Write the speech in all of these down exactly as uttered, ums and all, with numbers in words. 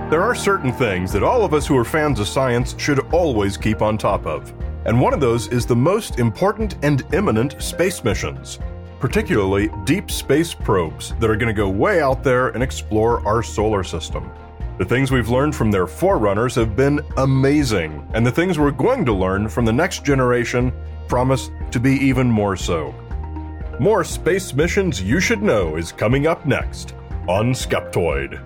There are certain things that all of us who are fans of science should always keep on top of. And one of those is the most important and imminent space missions, particularly deep space probes that are going to go way out there and explore our solar system. The things we've learned from their forerunners have been amazing, and the things we're going to learn from the next generation promise to be even more so. More space missions you should know is coming up next on Skeptoid.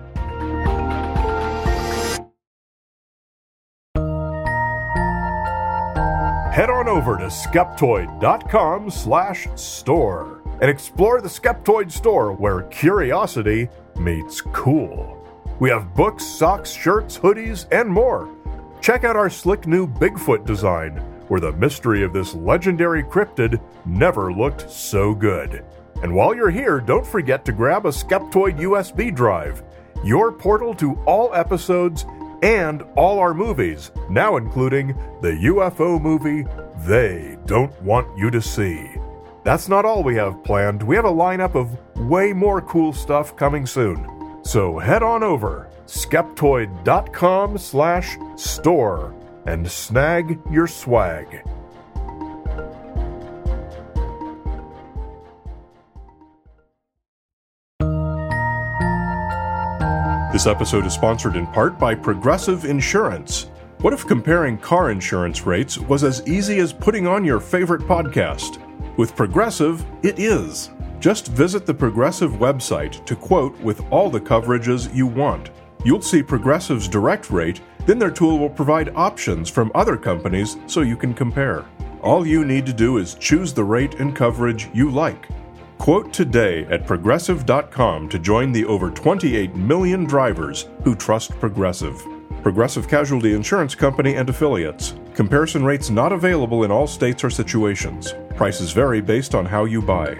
Head on over to skeptoid.com slash store and explore the Skeptoid store where curiosity meets cool. We have books, socks, shirts, hoodies, and more. Check out our slick new Bigfoot design, where the mystery of this legendary cryptid never looked so good. And while you're here, don't forget to grab a Skeptoid U S B drive, your portal to all episodes and all our movies, now including the U F O movie They Don't Want You to See. That's not all we have planned. We have a lineup of way more cool stuff coming soon. So head on over, skeptoid.com slash store, and snag your swag. This episode is sponsored in part by Progressive Insurance. What if comparing car insurance rates was as easy as putting on your favorite podcast? With Progressive, it is. Just visit the Progressive website to quote with all the coverages you want. You'll see Progressive's direct rate, then their tool will provide options from other companies so you can compare. All you need to do is choose the rate and coverage you like. Quote today at progressive dot com to join the over twenty-eight million drivers who trust Progressive. Progressive Casualty Insurance Company and Affiliates. Comparison rates not available in all states or situations. Prices vary based on how you buy.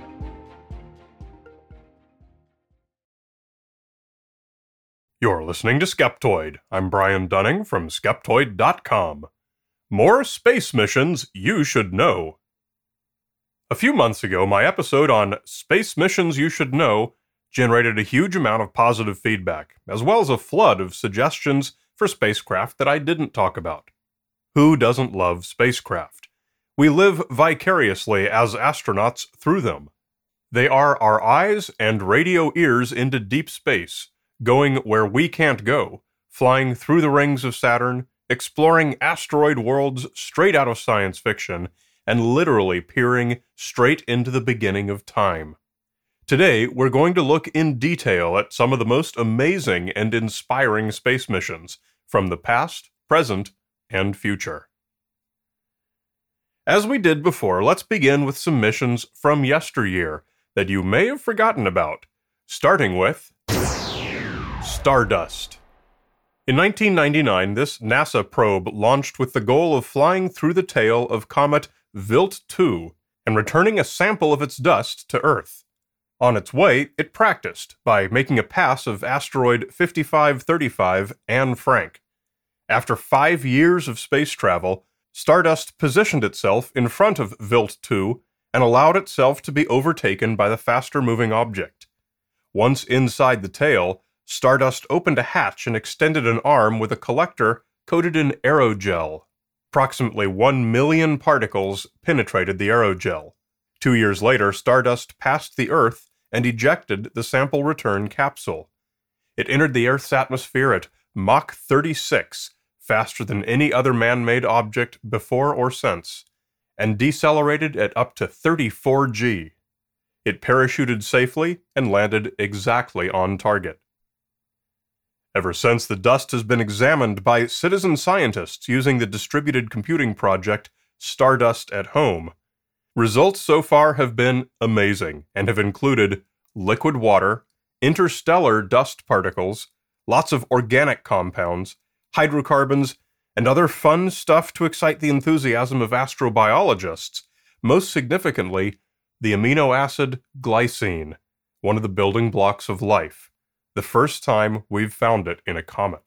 You're listening to Skeptoid. I'm Brian Dunning from skeptoid dot com. More space missions you should know. A few months ago, my episode on Space Missions You Should Know generated a huge amount of positive feedback, as well as a flood of suggestions for spacecraft that I didn't talk about. Who doesn't love spacecraft? We live vicariously as astronauts through them. They are our eyes and radio ears into deep space, going where we can't go, flying through the rings of Saturn, exploring asteroid worlds straight out of science fiction, and literally peering straight into the beginning of time. Today, we're going to look in detail at some of the most amazing and inspiring space missions from the past, present, and future. As we did before, let's begin with some missions from yesteryear that you may have forgotten about, starting with Stardust. In nineteen ninety-nine, this NASA probe launched with the goal of flying through the tail of comet Wild two and returning a sample of its dust to Earth. On its way, it practiced by making a pass of asteroid fifty-five thirty-five Anne Frank. After five years of space travel, Stardust positioned itself in front of Wild two and allowed itself to be overtaken by the faster-moving object. Once inside the tail, Stardust opened a hatch and extended an arm with a collector coated in aerogel. Approximately one million particles penetrated the aerogel. Two years later, Stardust passed the Earth and ejected the sample return capsule. It entered the Earth's atmosphere at Mach thirty-six, faster than any other man-made object before or since, and decelerated at up to thirty-four G. It parachuted safely and landed exactly on target. Ever since, the dust has been examined by citizen scientists using the distributed computing project Stardust at Home. Results so far have been amazing and have included liquid water, interstellar dust particles, lots of organic compounds, hydrocarbons, and other fun stuff to excite the enthusiasm of astrobiologists, most significantly, the amino acid glycine, one of the building blocks of life. The first time we've found it in a comet.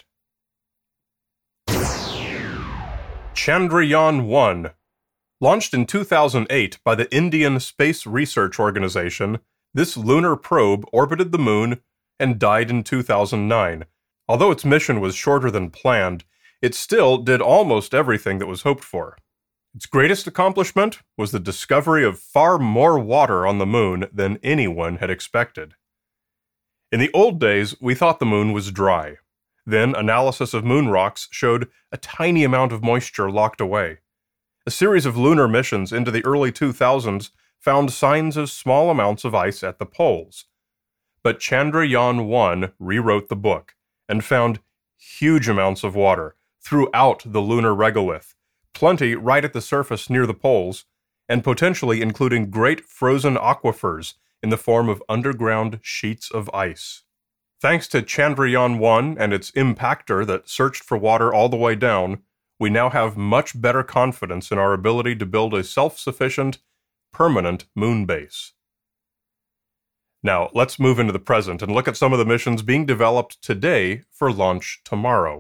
Chandrayaan one. Launched in two thousand eight by the Indian Space Research Organization, this lunar probe orbited the moon and died in two thousand nine, Although its mission was shorter than planned, it still did almost everything that was hoped for. Its greatest accomplishment was the discovery of far more water on the moon than anyone had expected. In the old days, we thought the moon was dry. Then, analysis of moon rocks showed a tiny amount of moisture locked away. A series of lunar missions into the early two thousands found signs of small amounts of ice at the poles. But Chandrayaan one rewrote the book and found huge amounts of water throughout the lunar regolith, plenty right at the surface near the poles, and potentially including great frozen aquifers in the form of underground sheets of ice. Thanks to Chandrayaan one and its impactor that searched for water all the way down, we now have much better confidence in our ability to build a self-sufficient, permanent moon base. Now, let's move into the present and look at some of the missions being developed today for launch tomorrow.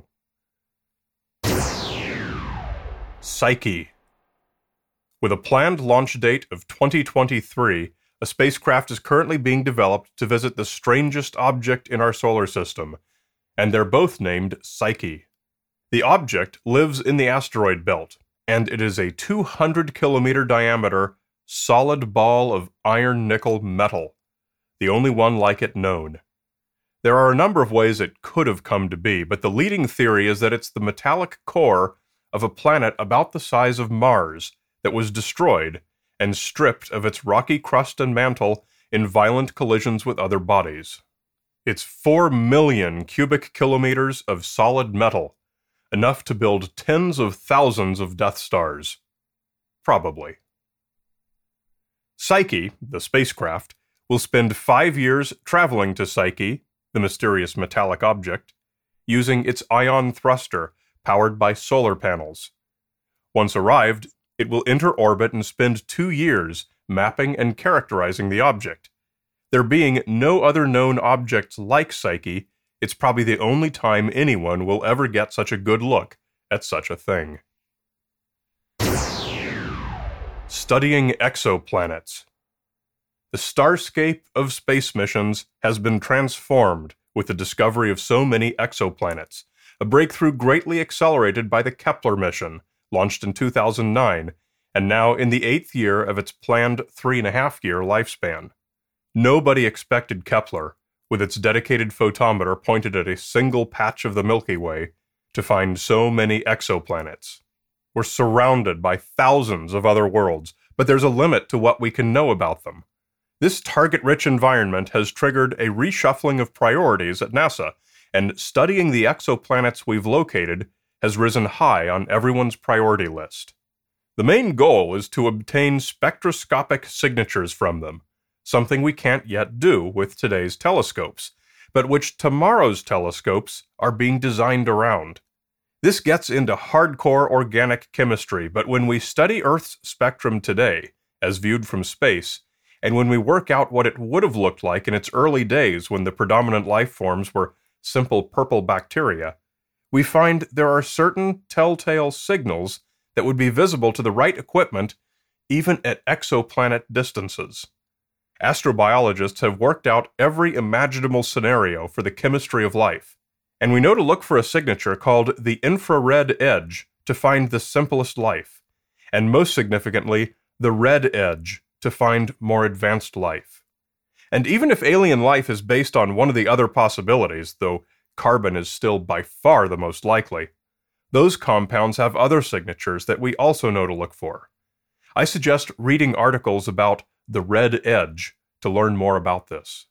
Psyche. With a planned launch date of twenty twenty-three, a spacecraft is currently being developed to visit the strangest object in our solar system, and they're both named Psyche. The object lives in the asteroid belt, and it is a two hundred kilometer diameter, solid ball of iron-nickel metal, the only one like it known. There are a number of ways it could have come to be, but the leading theory is that it's the metallic core of a planet about the size of Mars that was destroyed and stripped of its rocky crust and mantle in violent collisions with other bodies. It's four million cubic kilometers of solid metal, enough to build tens of thousands of Death Stars. Probably. Psyche, the spacecraft, will spend five years traveling to Psyche, the mysterious metallic object, using its ion thruster powered by solar panels. Once arrived, it will enter orbit and spend two years mapping and characterizing the object. There being no other known objects like Psyche, it's probably the only time anyone will ever get such a good look at such a thing. Studying exoplanets. The starscape of space missions has been transformed with the discovery of so many exoplanets, a breakthrough greatly accelerated by the Kepler mission, launched in two thousand nine, and now in the eighth year of its planned three-and-a-half-year lifespan. Nobody expected Kepler, with its dedicated photometer pointed at a single patch of the Milky Way, to find so many exoplanets. We're surrounded by thousands of other worlds, but there's a limit to what we can know about them. This target-rich environment has triggered a reshuffling of priorities at NASA, and studying the exoplanets we've located has risen high on everyone's priority list. The main goal is to obtain spectroscopic signatures from them, something we can't yet do with today's telescopes, but which tomorrow's telescopes are being designed around. This gets into hardcore organic chemistry, but when we study Earth's spectrum today, as viewed from space, and when we work out what it would have looked like in its early days when the predominant life forms were simple purple bacteria, we find there are certain telltale signals that would be visible to the right equipment even at exoplanet distances. Astrobiologists have worked out every imaginable scenario for the chemistry of life, and we know to look for a signature called the infrared edge to find the simplest life, and most significantly, the red edge to find more advanced life. And even if alien life is based on one of the other possibilities, though carbon is still by far the most likely, those compounds have other signatures that we also know to look for. I suggest reading articles about the red edge to learn more about this.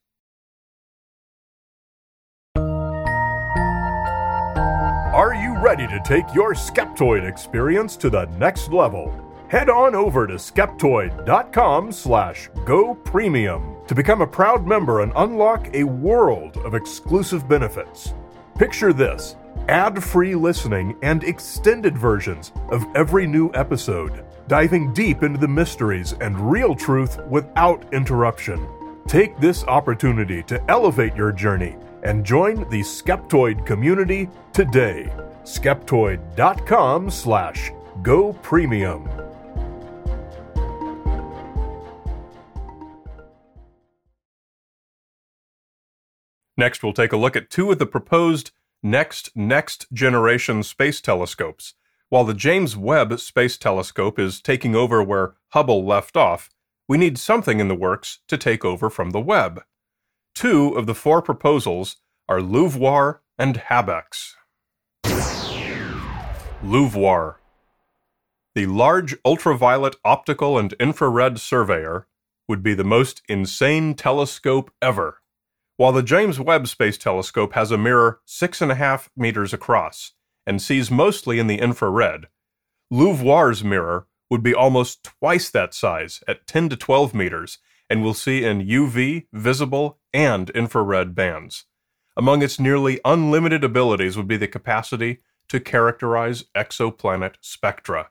Are you ready to take your Skeptoid experience to the next level? Head on over to skeptoid.com slash go premium to become a proud member and unlock a world of exclusive benefits. Picture this: ad-free listening and extended versions of every new episode, diving deep into the mysteries and real truth without interruption. Take this opportunity to elevate your journey and join the Skeptoid community today. Skeptoid.com slash go premium. Next, we'll take a look at two of the proposed next, next generation space telescopes. While the James Webb Space Telescope is taking over where Hubble left off, we need something in the works to take over from the Webb. Two of the four proposals are LUVOIR and HABEX. LUVOIR. The Large Ultraviolet Optical and Infrared Surveyor would be the most insane telescope ever. While the James Webb Space Telescope has a mirror six and a half meters across and sees mostly in the infrared, LUVOIR's mirror would be almost twice that size at ten to twelve meters and will see in U V, visible, and infrared bands. Among its nearly unlimited abilities would be the capacity to characterize exoplanet spectra.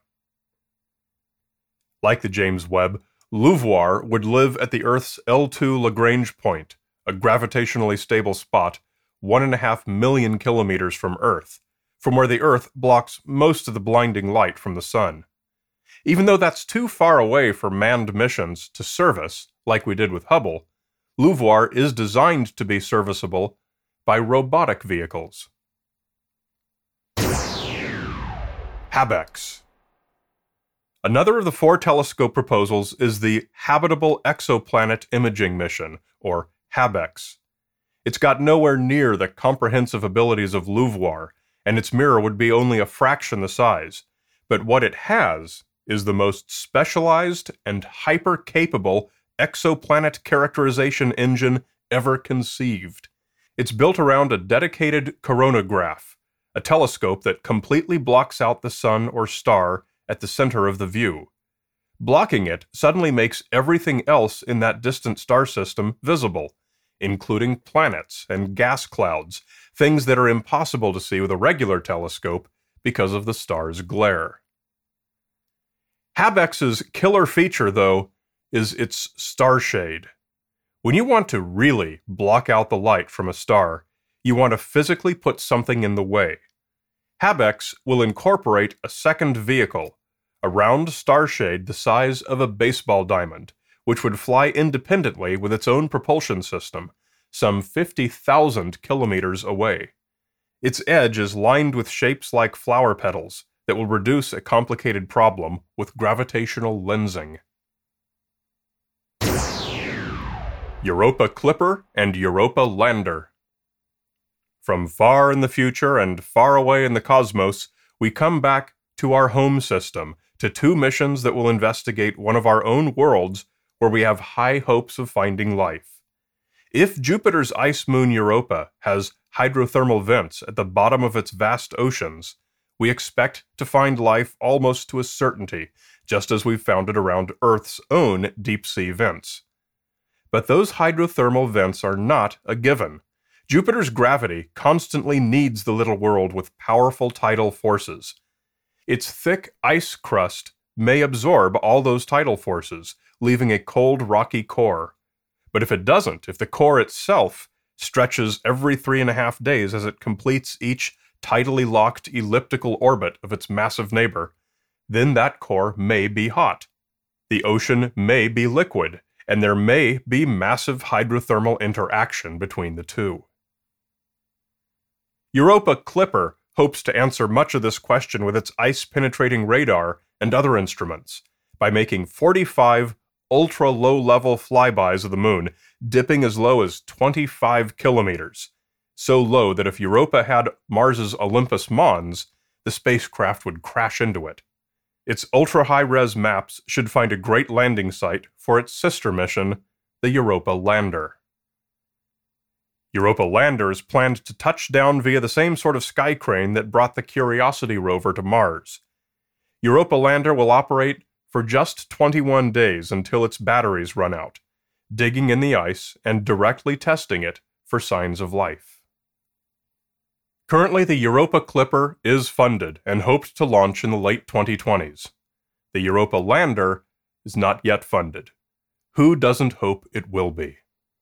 Like the James Webb, LUVOIR would live at the Earth's L two Lagrange point, a gravitationally stable spot one and a half million kilometers from Earth, from where the Earth blocks most of the blinding light from the Sun. Even though that's too far away for manned missions to service, like we did with Hubble, LUVOIR is designed to be serviceable by robotic vehicles. HABEX. Another of the four telescope proposals is the Habitable Exoplanet Imaging Mission, or HABEX. It's got nowhere near the comprehensive abilities of LUVOIR, and its mirror would be only a fraction the size. But what it has is the most specialized and hyper-capable exoplanet characterization engine ever conceived. It's built around a dedicated coronagraph, a telescope that completely blocks out the sun or star at the center of the view. Blocking it suddenly makes everything else in that distant star system visible, including planets and gas clouds, things that are impossible to see with a regular telescope because of the star's glare. HABEX's killer feature, though, is its starshade. When you want to really block out the light from a star, you want to physically put something in the way. HABEX will incorporate a second vehicle, a round starshade the size of a baseball diamond, which would fly independently with its own propulsion system, some fifty thousand kilometers away. Its edge is lined with shapes like flower petals that will reduce a complicated problem with gravitational lensing. Europa Clipper and Europa Lander. From far in the future and far away in the cosmos, we come back to our home system, to two missions that will investigate one of our own worlds where we have high hopes of finding life. If Jupiter's ice moon Europa has hydrothermal vents at the bottom of its vast oceans, we expect to find life almost to a certainty, just as we've found it around Earth's own deep-sea vents. But those hydrothermal vents are not a given. Jupiter's gravity constantly needs the little world with powerful tidal forces. Its thick ice crust may absorb all those tidal forces, leaving a cold, rocky core. But if it doesn't, if the core itself stretches every three and a half days as it completes each tidally locked elliptical orbit of its massive neighbor, then that core may be hot. The ocean may be liquid, and there may be massive hydrothermal interaction between the two. Europa Clipper hopes to answer much of this question with its ice-penetrating radar and other instruments by making forty-five ultra-low-level flybys of the moon, dipping as low as twenty-five kilometers, so low that if Europa had Mars's Olympus Mons, the spacecraft would crash into it. Its ultra-high-res maps should find a great landing site for its sister mission, the Europa Lander. Europa Lander is planned to touch down via the same sort of sky crane that brought the Curiosity rover to Mars. Europa Lander will operate for just twenty-one days until its batteries run out, digging in the ice and directly testing it for signs of life. Currently, the Europa Clipper is funded and hoped to launch in the late twenty twenties. The Europa Lander is not yet funded. Who doesn't hope it will be?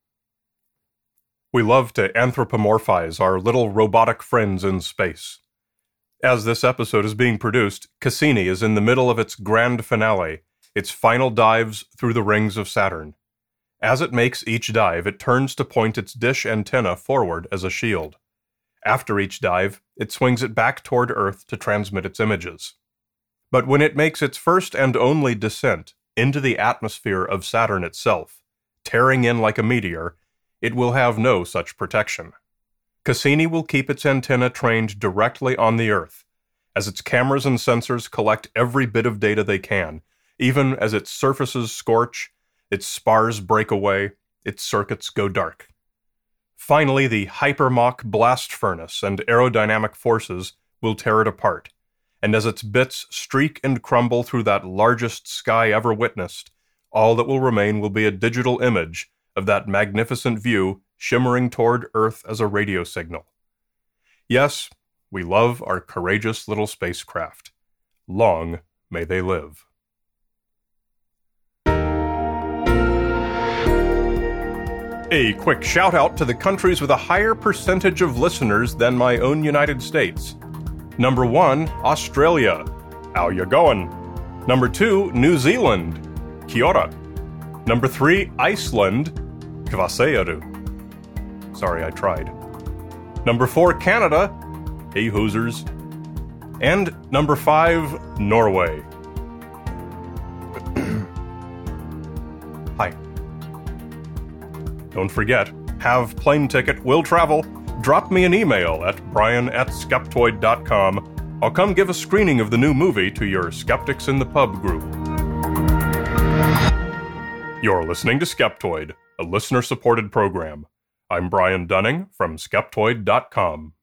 We love to anthropomorphize our little robotic friends in space. As this episode is being produced, Cassini is in the middle of its grand finale, its final dives through the rings of Saturn. As it makes each dive, it turns to point its dish antenna forward as a shield. After each dive, it swings it back toward Earth to transmit its images. But when it makes its first and only descent into the atmosphere of Saturn itself, tearing in like a meteor, it will have no such protection. Cassini will keep its antenna trained directly on the Earth, as its cameras and sensors collect every bit of data they can, even as its surfaces scorch, its spars break away, its circuits go dark. Finally, the hypermach blast furnace and aerodynamic forces will tear it apart, and as its bits streak and crumble through that largest sky ever witnessed, all that will remain will be a digital image of that magnificent view shimmering toward Earth as a radio signal. Yes, we love our courageous little spacecraft. Long may they live. A quick shout out to the countries with a higher percentage of listeners than my own United States. Number one, Australia. How you going? Number two, New Zealand. Kia ora. Number three, Iceland. Kvasearu. Sorry, I tried. Number four, Canada. Hey, Hoosers. And number five, Norway. Hi. Don't forget, have plane ticket, will travel. Drop me an email at brian at skeptoid dot com. I'll come give a screening of the new movie to your Skeptics in the Pub group. You're listening to Skeptoid, a listener-supported program. I'm Brian Dunning from skeptoid dot com.